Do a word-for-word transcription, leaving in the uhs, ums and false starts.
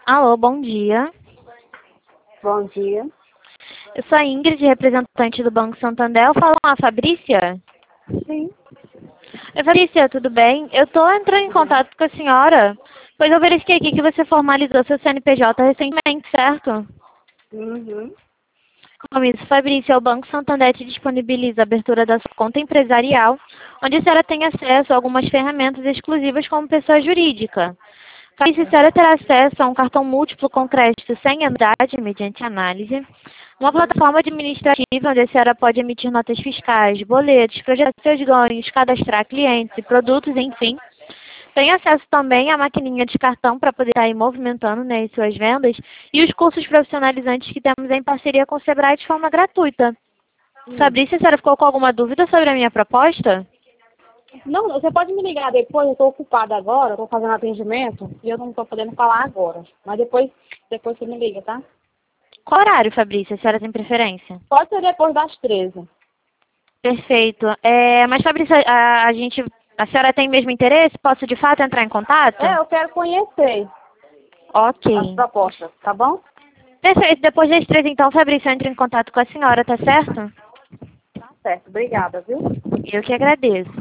Alô, bom dia. Bom dia. Eu sou a Ingrid, representante do Banco Santander. Eu falo com a Fabrícia? Sim. Oi, Fabrícia, tudo bem? Eu estou entrando em contato com a senhora, pois eu verifiquei aqui que você formalizou seu C N P J recentemente, certo? Uhum. Com isso, Fabrícia, o Banco Santander te disponibiliza a abertura da sua conta empresarial, onde a senhora tem acesso a algumas ferramentas exclusivas como pessoa jurídica. Fabrícia, a senhora terá acesso a um cartão múltiplo com crédito sem anuidade, mediante análise, uma plataforma administrativa onde a senhora pode emitir notas fiscais, boletos, projetar seus ganhos, cadastrar clientes e produtos, enfim. Tem acesso também à maquininha de cartão para poder estar aí movimentando, né, as suas vendas e os cursos profissionalizantes que temos em parceria com o Sebrae de forma gratuita. Hum. Fabrícia, a senhora ficou com alguma dúvida sobre a minha proposta? Não, você pode me ligar depois, eu estou ocupada agora, estou fazendo atendimento e eu não estou podendo falar agora. Mas depois, depois você me liga, tá? Qual horário, Fabrícia? A senhora tem preferência? Pode ser depois das treze. Perfeito. É, mas, Fabrícia, a, a gente, a senhora tem mesmo interesse? Posso, de fato, entrar em contato? É, eu quero conhecer Ok. as propostas, tá bom? Perfeito. Depois das três, então, Fabrícia, eu entro em contato com a senhora, tá certo? Tá certo, obrigada, viu? Eu que agradeço.